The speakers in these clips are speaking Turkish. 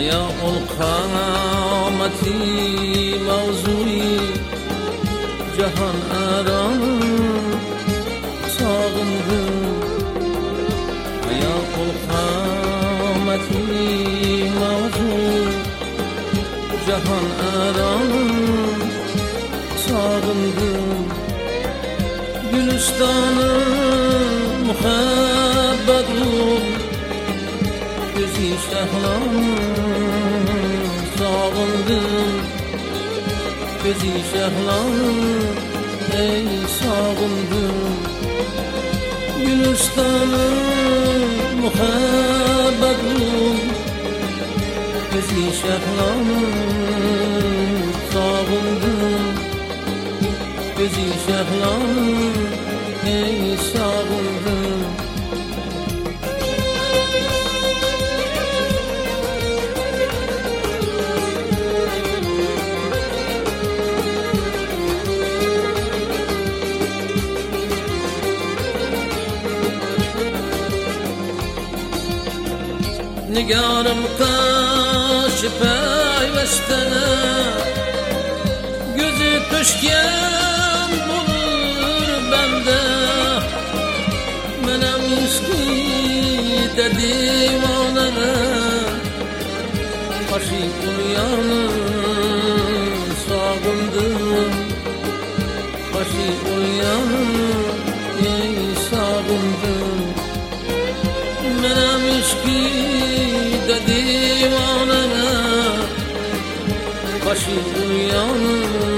Aya ol kamati mavzui Cahan aranı sağındım Aya ol kamati mavzui Cahan aranı sağındım Gülistanı muhabbetim Gözü şehlanı sağındım Gözü şehlanı ey sağındım Gülistanı muhabbetim Gözü şehlanı sağındım Gözü şehlanı ey sağındım Nigarım kaşı peyvestene Gözü düşken bulur bende Menem iski de divanene Başı uyanı sağındım Başı uyanı ey sağındım Menem iski de divanene Başı uyanı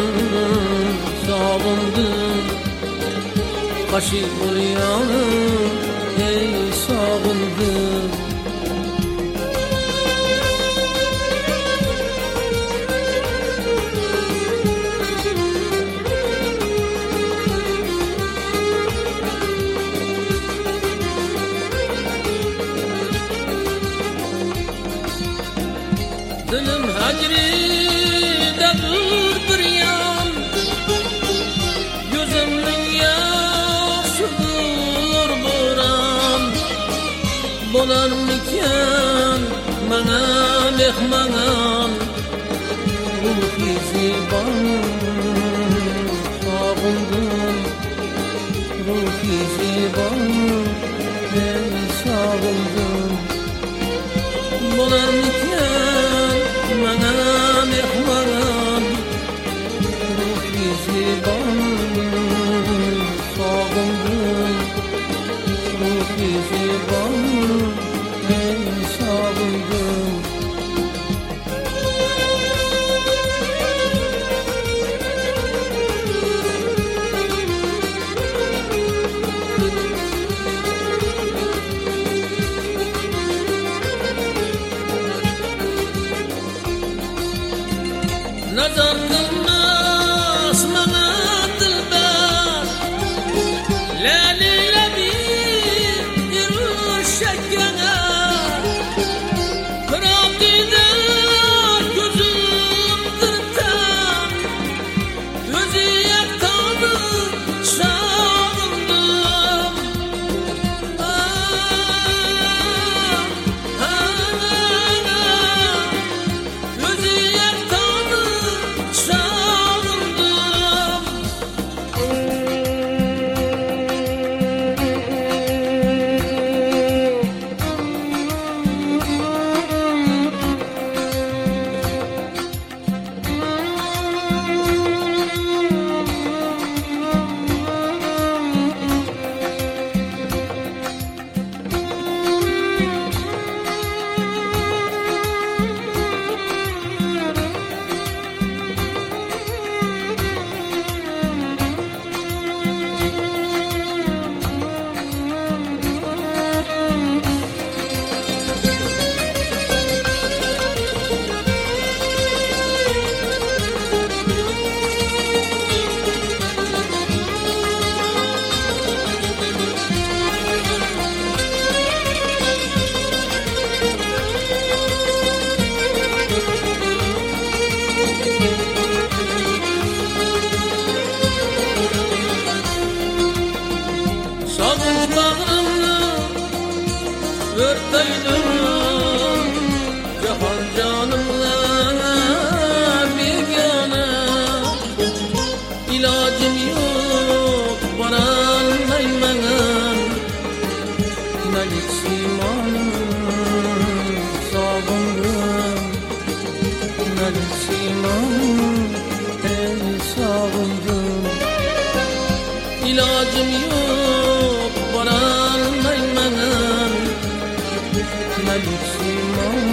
sağındım Başı uyanı ey sağındım Dilim hacride bir yan Gözümün yaşıdır buram Bolar miken bana mehman Ruhi zibanı sağındım Ruhi zibanı ey sağındım Bolar miken bana mehman Ruhi zibanı sağındım Ruhi zibanı ey sağındım Nazar kılmaz bana dilber Lale bir uşakana Kıratide gözüm tırtan Gözü yaktanı sağındım Gözü yaktanı sağındım örteydim Cahan Melik Siman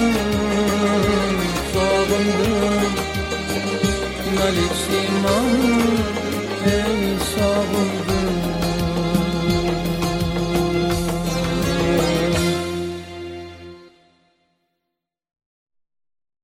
sağındım, Melik Siman ey sağındım.